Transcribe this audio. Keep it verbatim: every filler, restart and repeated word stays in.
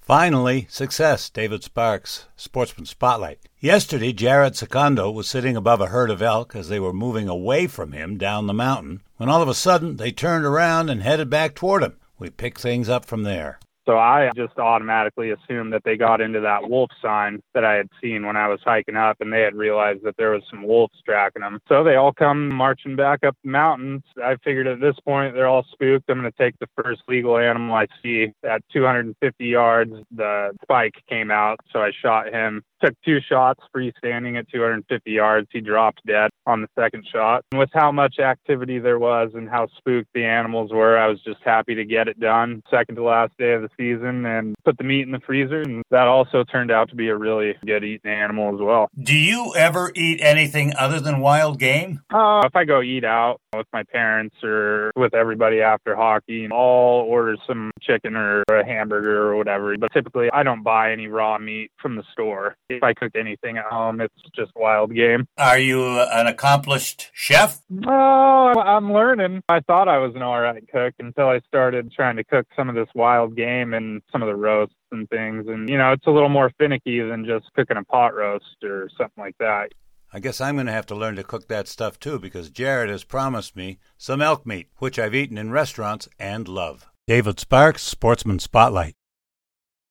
Finally, success. David Sparks, Sportsman Spotlight. Yesterday, Jared Secondo was sitting above a herd of elk as they were moving away from him down the mountain, when all of a sudden they turned around and headed back toward him. We picked things up from there. So I just automatically assumed that they got into that wolf sign that I had seen when I was hiking up, and they had realized that there was some wolves tracking them. So they all come marching back up the mountains. I figured at this point they're all spooked. I'm going to take the first legal animal I see. At two hundred fifty yards, the spike came out, so I shot him. Took two shots freestanding at two hundred fifty yards. He dropped dead on the second shot. And with how much activity there was and how spooked the animals were, I was just happy to get it done. Second to last day of the season, and put the meat in the freezer. And that also turned out to be a really good eating animal as well. Do you ever eat anything other than wild game? Uh, if I go eat out with my parents or with everybody after hockey, I'll order some chicken or a hamburger or whatever. But typically, I don't buy any raw meat from the store. If I cook anything at home, it's just wild game. Are you an accomplished chef? Oh, I'm learning. I thought I was an all right cook until I started trying to cook some of this wild game and some of the roasts and things. And, you know, it's a little more finicky than just cooking a pot roast or something like that. I guess I'm going to have to learn to cook that stuff too, because Jared has promised me some elk meat, which I've eaten in restaurants and love. David Sparks, Sportsman Spotlight.